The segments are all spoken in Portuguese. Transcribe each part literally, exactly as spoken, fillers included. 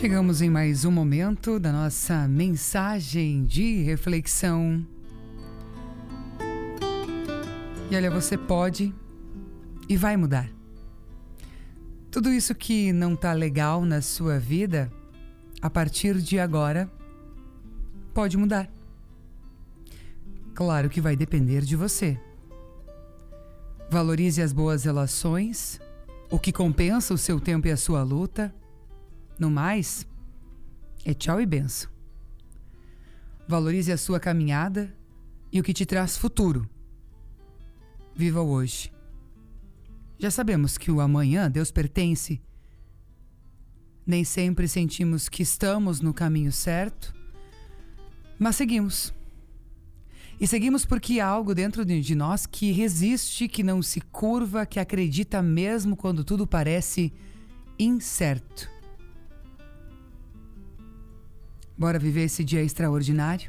Chegamos em mais um momento da nossa mensagem de reflexão. E olha, você pode e vai mudar. Tudo isso que não tá legal na sua vida, a partir de agora, pode mudar. Claro que vai depender de você. Valorize as boas relações, o que compensa o seu tempo e a sua luta. No mais, é tchau e benção. Valorize a sua caminhada e o que te traz futuro. Viva o hoje. Já sabemos que o amanhã Deus pertence. Nem sempre sentimos que estamos no caminho certo, mas seguimos. E seguimos porque há algo dentro de nós que resiste, que não se curva, que acredita mesmo quando tudo parece incerto. Bora viver esse dia extraordinário?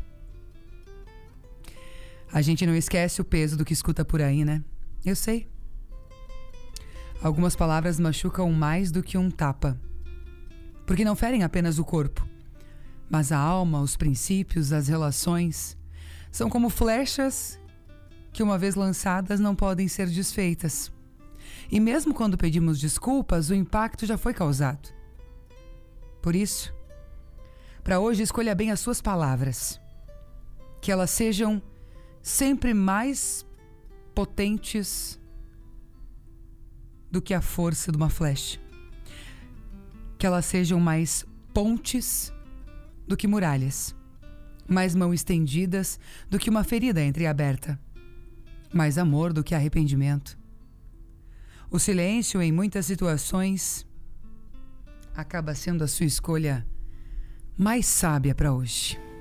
A gente não esquece o peso do que escuta por aí, né? Eu sei. Algumas palavras machucam mais do que um tapa, porque não ferem apenas o corpo, mas a alma, os princípios, as relações são como flechas que, uma vez lançadas, não podem ser desfeitas. E mesmo quando pedimos desculpas, o impacto já foi causado. Por isso, para hoje, escolha bem as suas palavras, que elas sejam sempre mais potentes do que a força de uma flecha, que elas sejam mais pontes do que muralhas, mais mão estendidas do que uma ferida entreaberta, mais amor do que arrependimento. O silêncio, em muitas situações, acaba sendo a sua escolha mais sábia para hoje.